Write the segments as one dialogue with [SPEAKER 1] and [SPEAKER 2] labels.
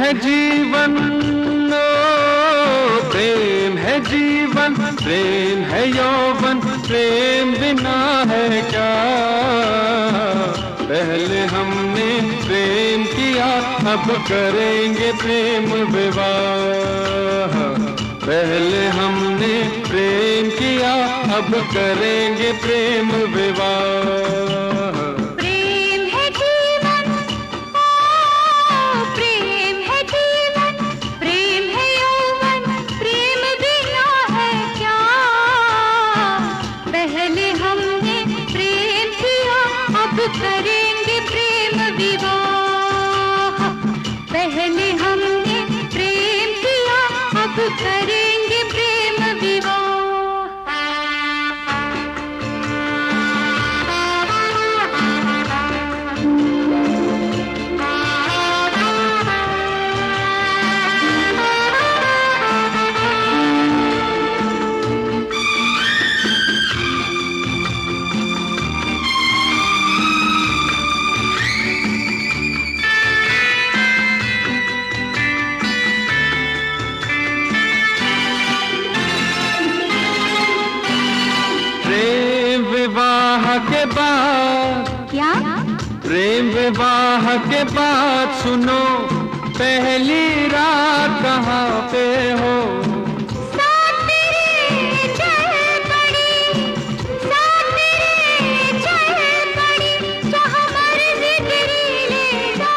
[SPEAKER 1] है जीवन, ओ प्रेम है जीवन, प्रेम है यौवन, प्रेम बिना है क्या। पहले हमने प्रेम किया, अब करेंगे प्रेम विवाह। पहले हमने प्रेम किया, अब करेंगे प्रेम विवाह।
[SPEAKER 2] प्रेम है जीवन, ओ प्रेम है जीवन, प्रेम है यौवन, प्रेम बिना है क्या। पहले हमने प्रेम किया, अब करेंगे प्रेम विवाह। पहले हमने प्रेम किया, अब करेंगे प्रेम विवाह।
[SPEAKER 1] के बाद
[SPEAKER 2] क्या?
[SPEAKER 1] प्रेम विवाह के बाद सुनो, पहली रात कहाँ पे हो।
[SPEAKER 2] साथ तेरे चल पड़ी, साथ तेरे चल पड़ी, जहाँ मर्जी तेरी ले जा।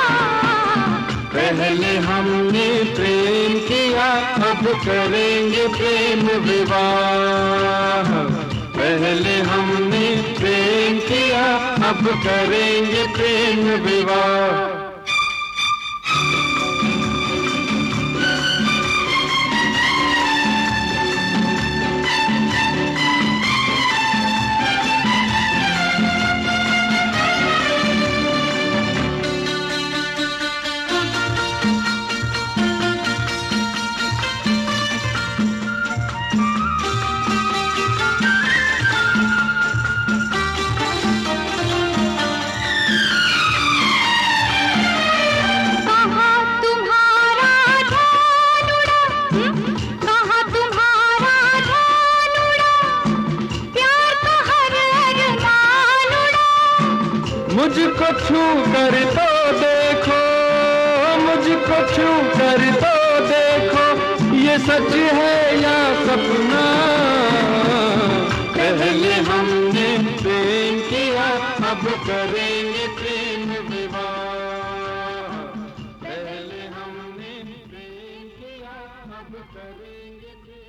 [SPEAKER 1] पहले हमने प्रेम किया, अब करेंगे प्रेम विवाह। पहले हमने प्रेम किया, अब करेंगे प्रेम विवाह। मुझको छू कर तो देखो, मुझको छू कर तो देखो, ये सच है या सपना। पहले हमने प्रेम किया, अब करेंगे प्रेम विवाह। पहले हमने प्रेम किया, अब करेंगे प्रेम